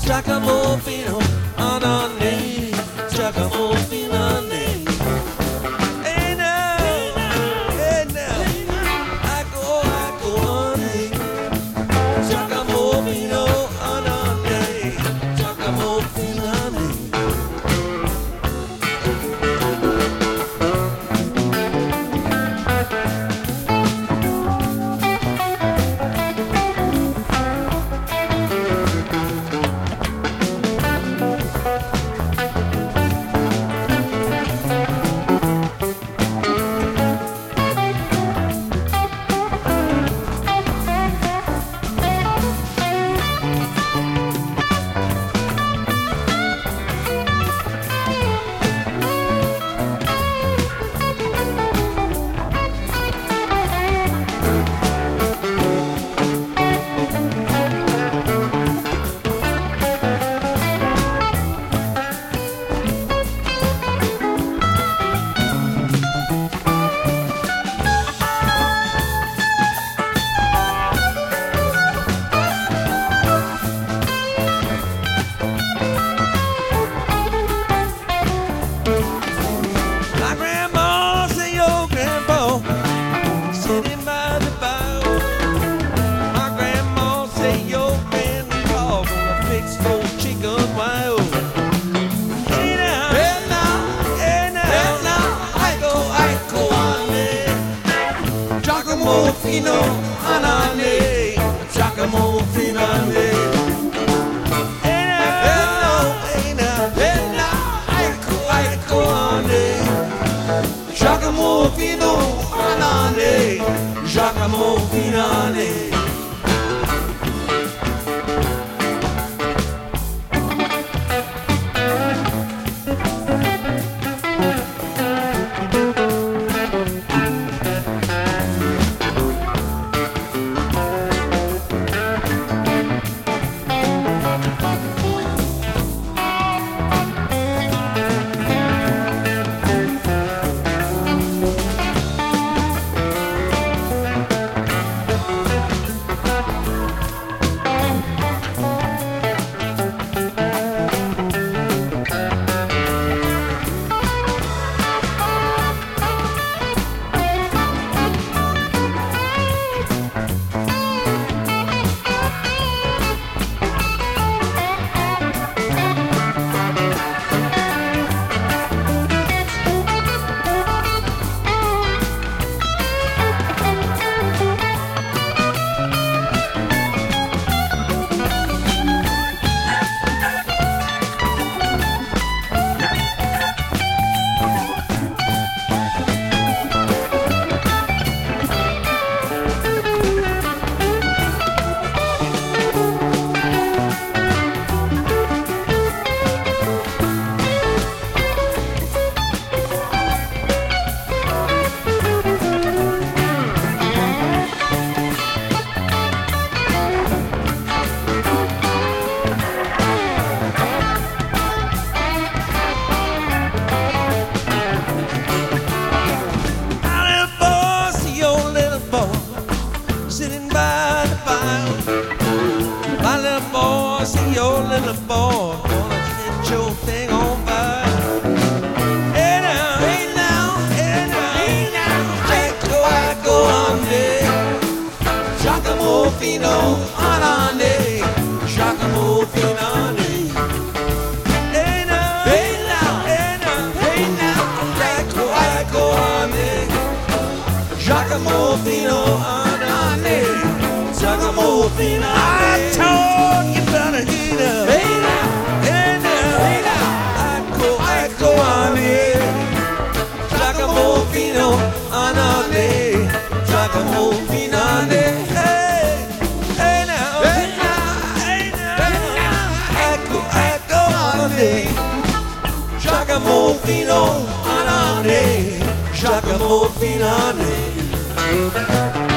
Giacomo Fino, Anani, Giacomo Finani. Hey now, hey now, I go honey. Giacomo Fino, Anani, Giacomo Finani. My grandma say your grandpa sitting by the fire. My grandma say your grandpa gonna fix for chicken wild. Hey now, hey now, hey now, I go on there. Giacomo Fino, Anani, Giacomo Finani. Giacomo Fino, Anani, Giacomo Finani. Sitting by the fire, my little boy, see your little boy, gonna set your thing on fire. Hey now, hey now, hey now, hey now, I go on there. Giacomo Fino, Anani, Giacomo Finani. Hey now, hey now, hey now, hey now, I go on there. Giacomo Fino, Giacomo Fino, I told you better heat up. Hey now, hey now, hey now, I go on here. Giacomo Fino, Anani, Giacomo Finani. Hey, hey now, hey now, hey now, I go on here. Giacomo Fino, Anani, Giacomo Finani.